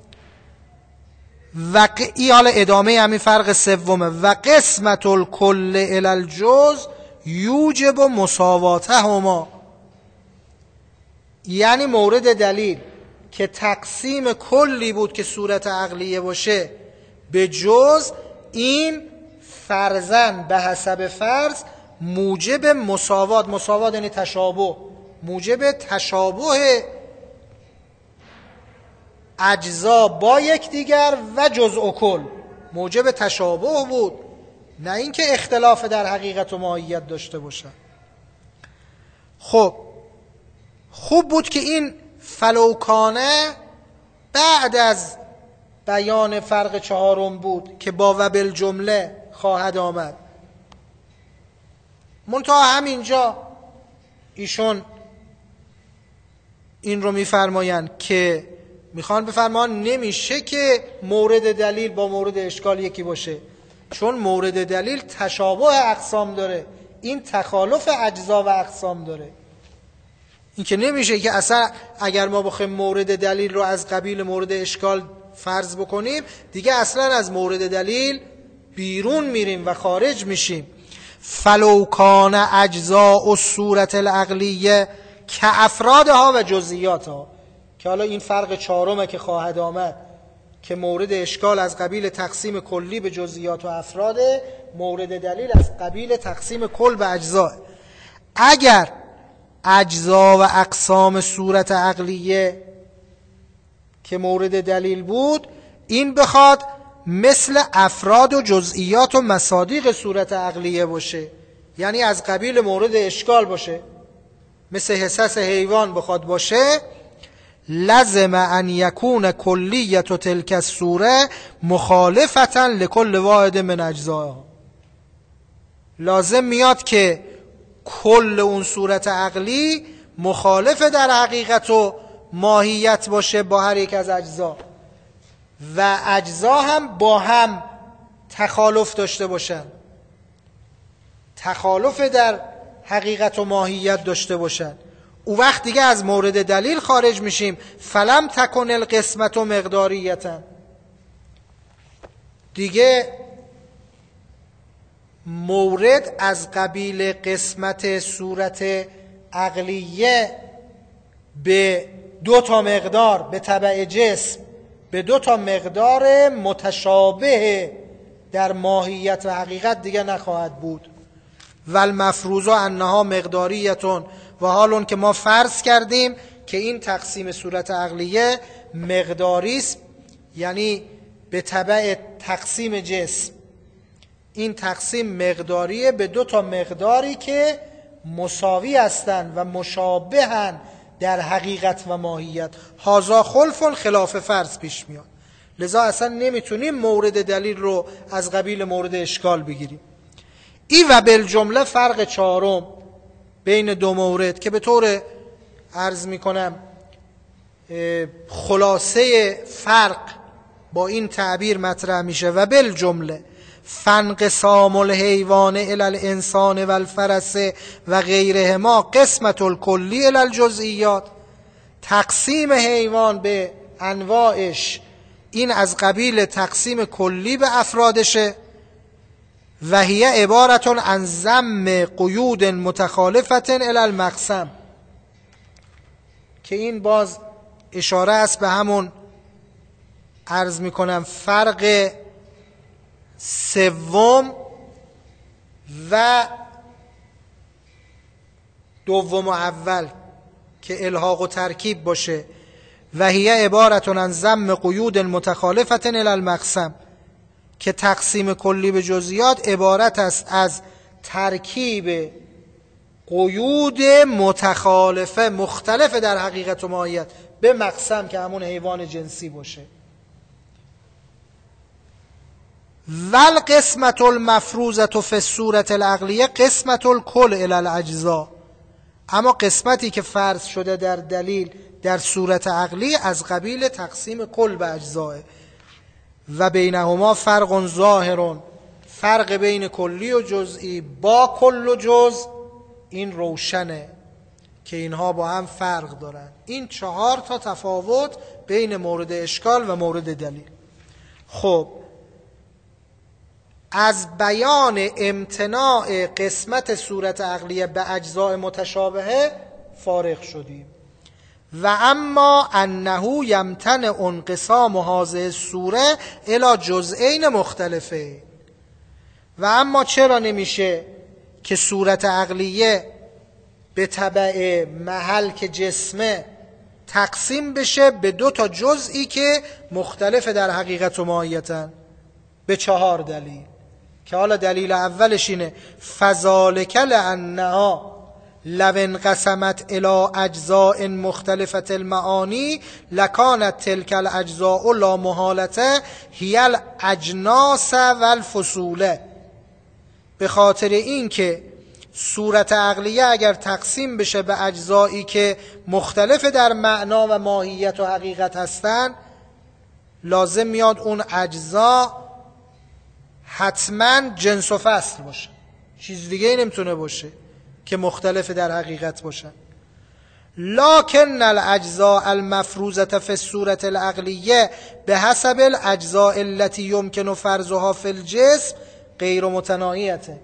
و ای حال ادامه همین فرق سومه. و قسمت الکل الی الجزء یوجب مساواتهما، یعنی مورد دلیل که تقسیم کلی بود که صورت عقلیه باشه به جزء، این فرضاً به حسب فرض موجب مساوات، مساوات یعنی تشابه، موجب تشابه اجزا با یکدیگر و جزء و کل، موجب تشابه بود، نه اینکه اختلاف در حقیقت و ماهیت داشته باشن. خب خوب بود که این فلوکانه بعد از بیان فرق چهارم بود که با و بالجمله خواهد آمد. منتها همینجا ایشون این رو میفرمایند که میخوان بفرمان نمیشه که مورد دلیل با مورد اشکال یکی باشه، چون مورد دلیل تشابه اقسام داره، این تخالف اجزا و اقسام داره. این که نمیشه که اصلا اگر ما بخوایم مورد دلیل رو از قبیل مورد اشکال فرض بکنیم دیگه اصلا از مورد دلیل بیرون میریم و خارج میشیم. فلو کان اجزاء الصورت العقلیه که افرادها و جزئیاتها، که حالا این فرق چهارمه که خواهد آمد که مورد اشکال از قبیل تقسیم کلی به جزئیات و افراد، مورد دلیل از قبیل تقسیم کل به اجزا. اگر اجزا و اقسام صورت عقلیه که مورد دلیل بود این بخواد مثل افراد و جزئیات و مصادیق صورت عقلیه باشه، یعنی از قبیل مورد اشکال باشه، مثل حصص حیوان بخواد باشه، لازم ان یکون کلیت و تلک الصوره مخالفتا لکل واحد من اجزائها. لازم میاد که کل اون صورت عقلی مخالف در حقیقت و ماهیت باشه با هر یک از اجزا، و اجزا هم با هم تخالف داشته باشن، تخالف در حقیقت و ماهیت داشته باشن. او وقت دیگه از مورد دلیل خارج میشیم. فلم تکن القسمت و مقداریتا، دیگه مورد از قبیل قسمت صورت عقلیه به دو تا مقدار به تبع جسم، به دو تا مقدار متشابه در ماهیت و حقیقت دیگه نخواهد بود. والمفروض انها مقداریتون، و حال اون که ما فرض کردیم که این تقسیم صورت عقلیه مقداری است، یعنی به تبع تقسیم جسم. این تقسیم مقداریه به دو تا مقداری که مساوی هستند و مشابهن در حقیقت و ماهیت. هازا خلف خلاف فرض پیش میاد، لذا اصلا نمیتونیم مورد دلیل رو از قبیل مورد اشکال بگیریم. ای و بالجمله فرق چهارم بین دو مورد که به طور عرض میکنم خلاصه فرق با این تعبیر مطرح میشه. و بالجمله فانقسام الحیوان الی الانسان و الفرس و غیرهما قسمت الکلی الی الجزئیات، تقسیم حیوان به انواعش این از قبیل تقسیم کلی به افرادشه. و هی عبارتون عن ضم قیود متخالفت الی المقسم، که این باز اشاره است به همون عرض میکنم فرق سوم و دوم و اول که الحاق و ترکیب باشه. و هی عبارتون عن ضم قیود متخالفت الی المقسم، که تقسیم کلی به جزئیات عبارت است از ترکیب قیود متخالفه مختلف در حقیقت و ماهیت به مقسم که همون حیوان جنسی باشه. والقسمت المفروضه فی الصورة العقلیه قسمت الکل الی الاجزاء، اما قسمتی که فرض شده در دلیل در صورت عقلی از قبیل تقسیم کل به اجزاء. و بینهما فرق ظاهر، فرق بین کلی و جزئی با کل و جز این روشنه که اینها با هم فرق دارن. این چهار تا تفاوت بین مورد اشکال و مورد دلیل. خب از بیان امتناع قسمت صورت عقلیه به اجزاء متشابهه فارغ شدیم. و اما انه یمتنع انقسام هذه الصوره الی جزئین مختلفه، و اما چرا نمیشه که صورت عقلیه به تبع محل که جسمه تقسیم بشه به دو تا جزئی که مختلف در حقیقت و ماهیتن؟ به چهار دلیل، که حالا دلیل اولش اینه فذالک لانها لو انقسمت الى اجزاء مختلفة المعانی لکانت تلک الاجزاء لا محالة هی الاجناس و الفصول. به خاطر این که صورت عقلیه اگر تقسیم بشه به اجزایی که مختلف در معنا و ماهیت و حقیقت هستن، لازم میاد اون اجزا حتما جنس و فصل باشه، چیز دیگه ای نمیتونه باشه که مختلف در حقیقت باشن. لکن الاجزاء المفروضه فی الصورة العقلیه به حسب الاجزاء التي يمكن فرضها فی الجسم غیر متناهیه.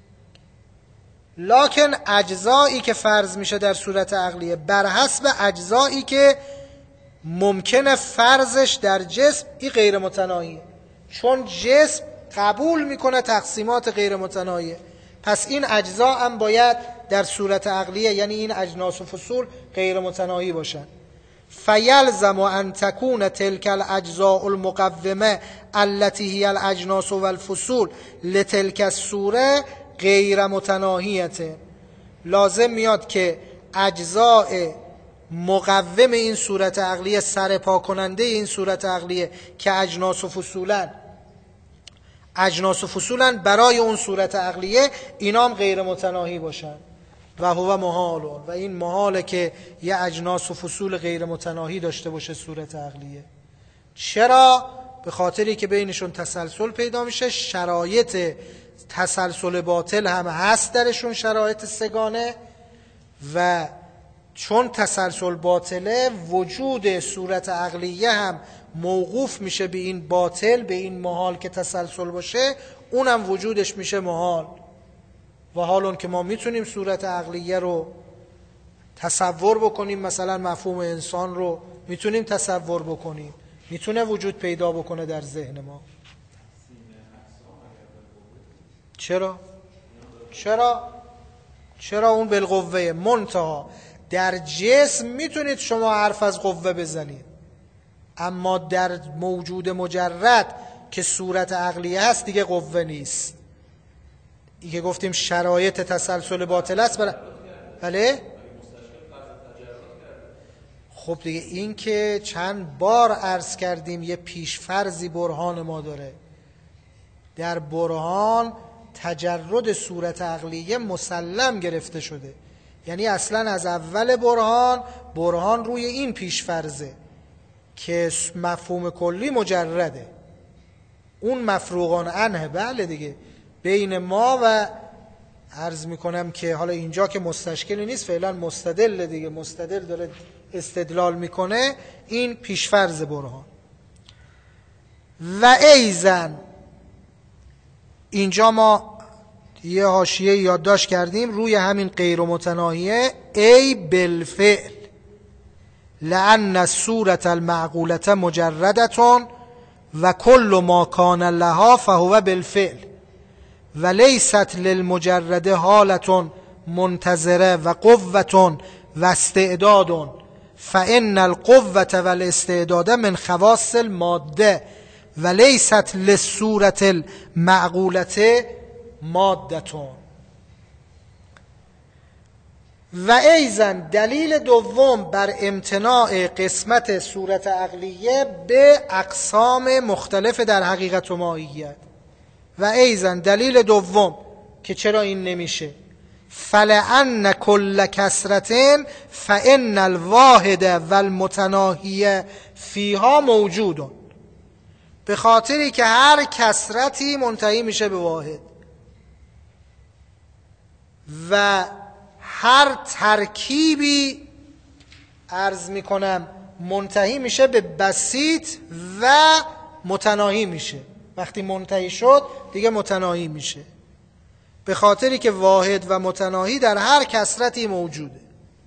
لکن اجزایی که فرض میشه در صورت عقلیه بر حسب اجزایی که ممکنه فرضش در جسم این غیر متناهیه، چون جسم قبول میکنه تقسیمات غیر متناهیه، پس این اجزا هم باید در صورت عقلیه یعنی این اجناس و فصول غیر متناهی باشن. فیلزم ان تکون تلک الاجزاء المقومه التي هی الاجناس و الفصول لتلک الصوره غیر متناهیه. لازم میاد که اجزاء مقوم این صورت عقلیه، سرپا کننده این صورت عقلیه که اجناس و فصولن اجناس و فصولن برای اون صورت عقلیه، اینام غیر متناهی باشن. و هو محال، و این محاله که یه اجناس و فصول غیر متناهی داشته باشه صورت عقلیه. چرا؟ به خاطری که بینشون تسلسل پیدا میشه، شرایط تسلسل باطل هم هست درشون، شرایط سگانه، و چون تسلسل باطله وجود صورت عقلیه هم موقوف میشه به این باطل، به این محال که تسلسل باشه، اونم وجودش میشه محال. و حالون که ما میتونیم صورت عقلیه رو تصور بکنیم، مثلا مفهوم انسان رو میتونیم تصور بکنیم، میتونه وجود پیدا بکنه در ذهن ما. چرا؟ چرا؟ چرا اون بالقوه منتها در جسم میتونید شما حرف از قوه بزنید، اما در موجود مجرد که صورت عقلیه هست دیگه قوه نیست. این که گفتیم شرایط تسلسل باطل است برای بله؟ خب دیگه این که چند بار عرض کردیم یه پیشفرضی برهان ما داره. در برهان تجرد صورت عقلیه مسلم گرفته شده، یعنی اصلا از اول برهان برهان روی این پیشفرضه که مفهوم کلی مجرده، اون مفروغان عنه. بله دیگه بین ما و عرض میکنم که حالا اینجا که مستشکلی نیست، فعلا مستدل دیگه، مستدل داره استدلال میکنه، این پیشفرض برهان. و ایزن اینجا ما یه حاشیه یادداشت کردیم روی همین غیر متناهیه، ای بالفعل لأن الصورة المعقولة مجردة و کل ما کان لها فهو بالفعل و لیست للمجرد حالة منتظره و قوة و استعداد فإن القوة و الاستعداد من خواص الماده و لیست للصورة المعقولة مادتون. و ایزن دلیل دوم بر امتناع قسمت صورت عقلیه به اقسام مختلف در حقیقت و ماهیت. و ایزن دلیل دوم که چرا این نمیشه، فلأن کل کسرتن فإن الواحد و المتناهی فیها موجودون. به خاطری که هر کسرتی منتهی میشه به واحد و هر ترکیبی عرض میکنم منتهی میشه به بسیط و متناهی میشه. وقتی منتهی شد دیگه متناهی میشه، به خاطری که واحد و متناهی در هر کسرتی موجوده.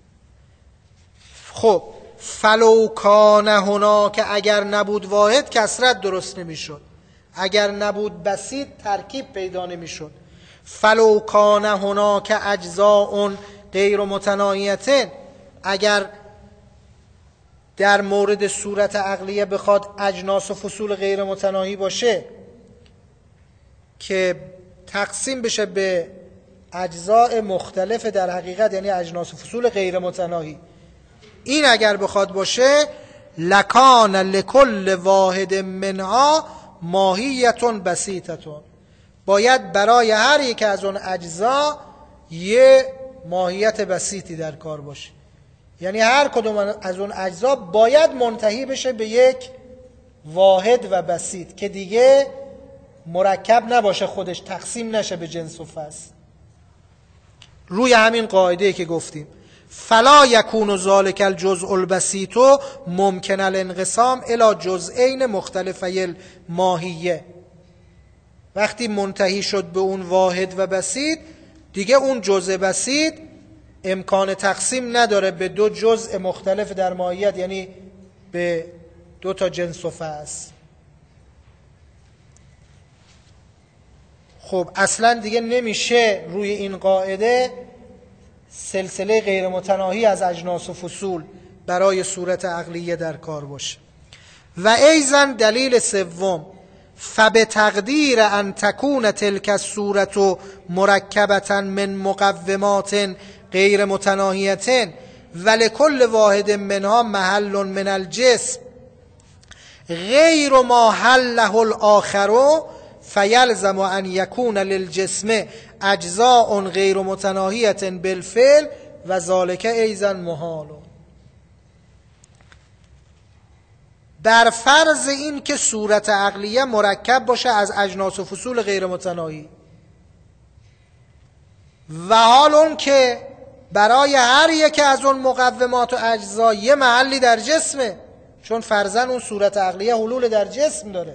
خب فلو کان هنا، که اگر نبود واحد کسرت درست نمیشد، اگر نبود بسیط ترکیب پیدا نمیشد. فلو کان هنا که اجزاء غیر متناهیتن، اگر در مورد صورت عقلیه بخواد اجناس و فصول غیر متناهی باشه که تقسیم بشه به اجزاء مختلف در حقیقت یعنی اجناس و فصول غیر متناهی، این اگر بخواد باشه لکان لکل واحد منها ماهیتون بسیطتون، باید برای هر یک از اون اجزا یه ماهیت بسیطی در کار باشه. یعنی هر کدوم از اون اجزا باید منتهی بشه به یک واحد و بسیط که دیگه مرکب نباشه، خودش تقسیم نشه به جنس و فصل. روی همین قاعده که گفتیم فلا یکون ذلک الجزء البسیط ممکن الانقسام الی جزئین مختلفی الماهیه، وقتی منتهی شد به اون واحد و بسیط دیگه اون جزء بسیط امکان تقسیم نداره به دو جزء مختلف در ماهیت، یعنی به دو تا جنس و فصل. خب اصلا دیگه نمیشه روی این قاعده سلسله غیر متناهی از اجناس و فصول برای صورت عقلیه در کار باشه. و ایضا دلیل سوم فبتقدیر ان تکون تلک الصورت مرکبة من مقومات غیر متناهیة ولکل واحد منها محل من الجسم غیر ما حله الآخر فیلزم ان یکون للجسم اجزاء غیر متناهیة بالفعل و ذالک ایضا محال. بر فرض این که صورت عقلیه مرکب باشه از اجناس و فصول غیر متناهی و حال اون که برای هر یک از اون مقومات و اجزا یه محلی در جسمه، چون فرضاً اون صورت عقلیه حلول در جسم داره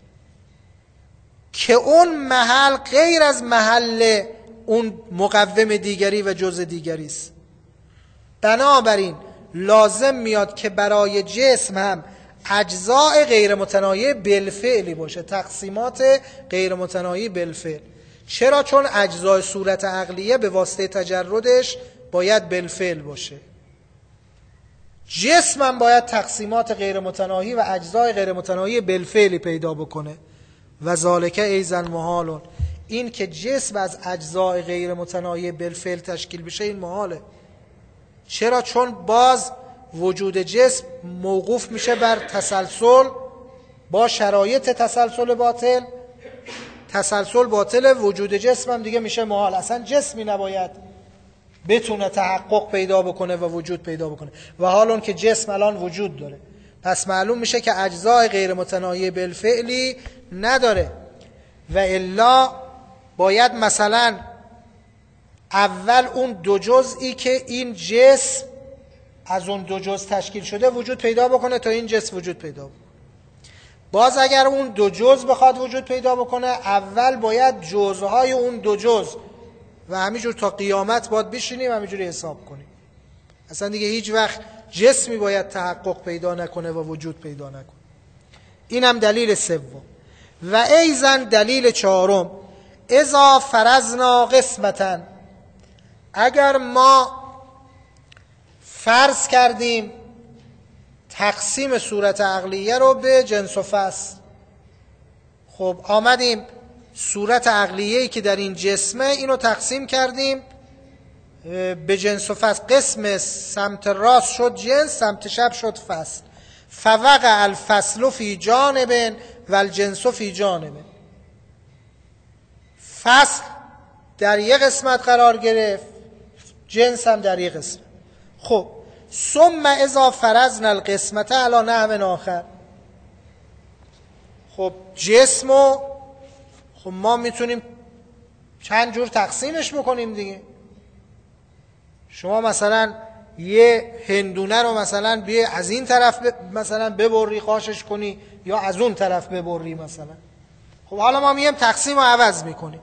که اون محل غیر از محل اون مقوم دیگری و جزء دیگری است. بنابراین لازم میاد که برای جسم هم اجزاء غیر متناهی بالفعلی باشه، تقسیمات غیر متناهی بالفعل. چرا؟ چون اجزای صورت عقلیه به واسطه تجردش باید بالفعل باشه. جسم هم باید تقسیمات غیر متناهی و اجزای غیر متناهی بالفعلی پیدا بکنه و ذالک ایضا محال. این که جسم از اجزای غیر متناهی بالفعل تشکیل بشه این محاله. چرا؟ چون باز وجود جسم موقوف میشه بر تسلسل با شرایط تسلسل باطل. تسلسل باطل، وجود جسم هم دیگه میشه محال. اصلا جسمی نباید بتونه تحقق پیدا بکنه و وجود پیدا بکنه و حال اون که جسم الان وجود داره، پس معلوم میشه که اجزای غیر متناهی بالفعلی نداره. و الا باید مثلا اول اون دو جزئی که این جسم از اون دو جزء تشکیل شده وجود پیدا بکنه تا این جسم وجود پیدا بکنه. باز اگر اون دو جزء بخواد وجود پیدا بکنه اول باید جزءهای اون دو جزء و همینجور تا قیامت باید بشینیم همینجوری حساب کنیم. اصلا دیگه هیچ وقت جسمی باید تحقق پیدا نکنه و وجود پیدا نکنه. این هم دلیل سوم. و ایضا دلیل چهارم اذا فرضنا قسمتا، اگر ما فرض کردیم تقسیم صورت عقلیه رو به جنس و فصل. خب آمدیم صورت عقلیه‌ای که در این جسمه اینو تقسیم کردیم به جنس و فصل. قسم سمت راست شد جنس، سمت چپ شد فصل. فوقع الفصل فی جانب و الجنس فی جانب. فصل در یک قسمت قرار گرفت، جنس هم در یک قسمت. خب ثم اذا فرضنا القسمت علی نحو آخر. خب جسمو خب ما میتونیم چند جور تقسیمش بکنیم دیگه. شما مثلا یه هندونه رو مثلا بیه از این طرف ب... مثلا ببری قاشش کنی یا از اون طرف ببری مثلا. خب حالا ما مییم تقسیم رو عوض میکنیم.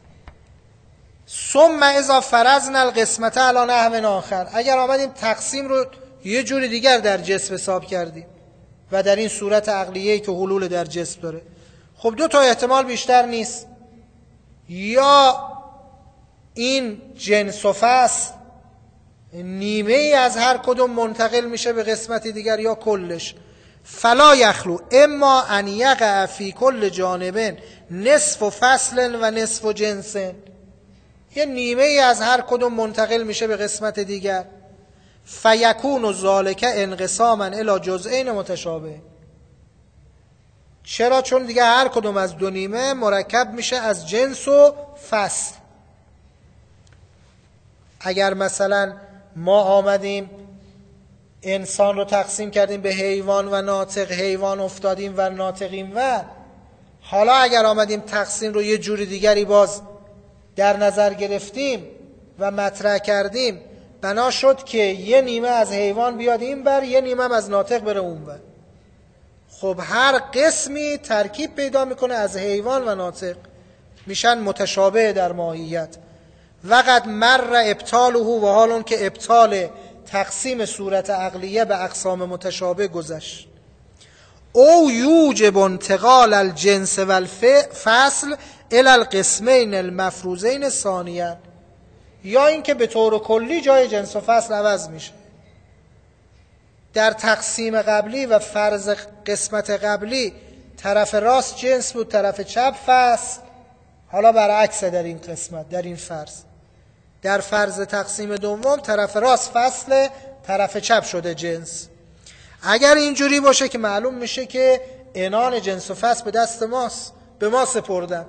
ثم اذا فرضنا القسمت علی نحو آخر. اگر آمدیم تقسیم رو یه جور دیگر در جسم حساب کردیم و در این صورت عقلیه‌ای که حلول در جسم داره، خب دو تا احتمال بیشتر نیست. یا این جنس و فصل نیمه ای از هر کدوم منتقل میشه به قسمتی دیگر یا کلش. فلا یخلو اما ان یقع فی کل جانب نصف فصل و نصف جنس. یه نیمه ای از هر کدوم منتقل میشه به قسمت دیگر. فیکون ذالک انقساما الی جزئین متشابه. چرا؟ چون دیگه هر کدوم از دو نیمه مرکب میشه از جنس و فصل. اگر مثلا ما آمدیم انسان رو تقسیم کردیم به حیوان و ناطق، حیوان افتادیم و ناطقیم، و حالا اگر آمدیم تقسیم رو یه جوری دیگری باز در نظر گرفتیم و مطرح کردیم، بنا شد که یه نیمه از حیوان بیاد این بر، یه نیمه از ناطق بره اون بر. خب هر قسمی ترکیب پیدا میکنه از حیوان و ناطق، میشن متشابه در ماهیت. وقد مر ابطاله، و حال اون که ابطال تقسیم صورت عقلیه به اقسام متشابه گذشت. او یوجب انتقال الجنس و الفصل الی القسمین المفروضین ثانیا، یا اینکه به طور کلی جای جنس و فصل عوض میشه. در تقسیم قبلی و فرض قسمت قبلی طرف راست جنس بود، طرف چپ فصل. حالا برعکس در این قسمت، در این فرض، در فرض تقسیم دوم طرف راست فصل، طرف چپ شده جنس. اگر اینجوری باشه که معلوم میشه که عنان جنس و فصل به دست ماست، به ما سپردن.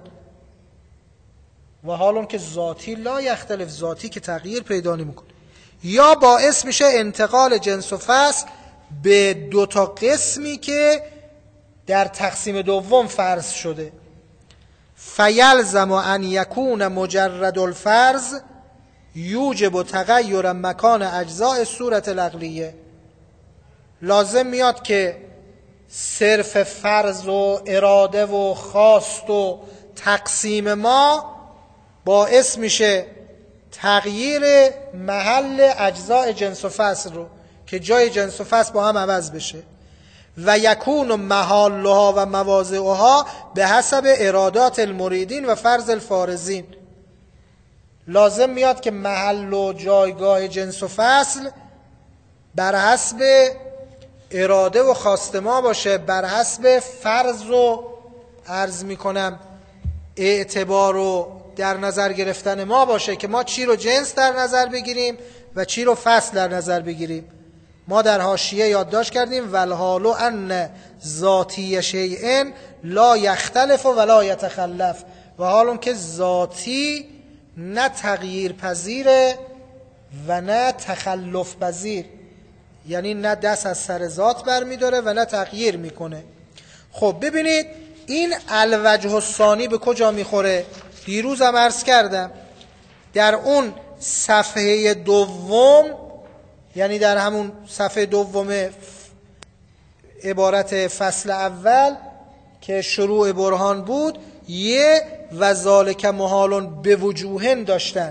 و حالون که ذاتی لا یختلف، ذاتی که تغییر پیدا نمیکنه. یا باعث میشه انتقال جنس و فصل به دو تا قسمی که در تقسیم دوم فرض شده. فیلزم ان یکون مجرد الفرض یوجب تغییر مکان اجزاء صورت العقلیه. لازم میاد که صرف فرض و اراده و خواست و تقسیم ما باعث میشه تغییر محل اجزاء جنس و فصل رو، که جای جنس و فصل با هم عوض بشه. و یکون محلها و مواضعها به حسب ارادات المریدین و فرض الفارزین. لازم میاد که محل و جایگاه جنس و فصل بر حسب اراده و خواست ما باشه، بر حسب فرض و عرض میکنم اعتبار و در نظر گرفتن ما باشه، که ما چی رو جنس در نظر بگیریم و چی رو فصل در نظر بگیریم. ما در حاشیه یادداشت کردیم والحال ان ذاتی شیء لا یختلف ولا یتخلف، و حال اون که ذاتی نه تغییر پذیره و نه تخلف پذیر، یعنی نه دست از سر ذات برمیداره و نه تغییر میکنه. خب ببینید این الوجه الثانی به کجا میخوره؟ دیروزم عرض کردم در اون صفحه دوم، یعنی در همون صفحه دوم عبارت فصل اول که شروع برهان بود، یه و ذالک محالون به وجوهن داشتن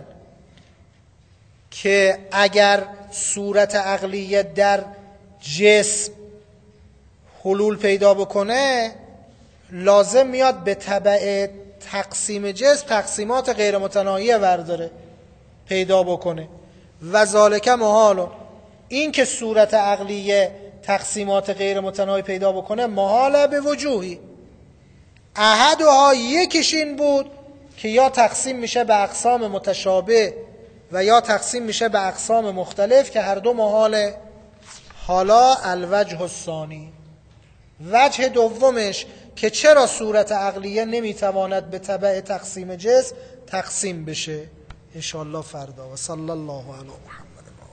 که اگر صورت عقلیه در جسم حلول پیدا بکنه، لازم میاد به تبع تقسیم جسم تقسیمات غیر متناهیه ورداره پیدا بکنه. و ذالک محالون، این که صورت عقلیه تقسیمات غیر متناهی پیدا بکنه، محاله به وجوهی. احدها، یکیش این بود که یا تقسیم میشه به اقسام متشابه و یا تقسیم میشه به اقسام مختلف، که هر دو محاله. حالا الوجه الثانی، وجه دومش که چرا صورت عقلیه نمیتواند به تبع تقسیم جسم تقسیم بشه، انشاءالله فردا. و صلی الله علی محمد.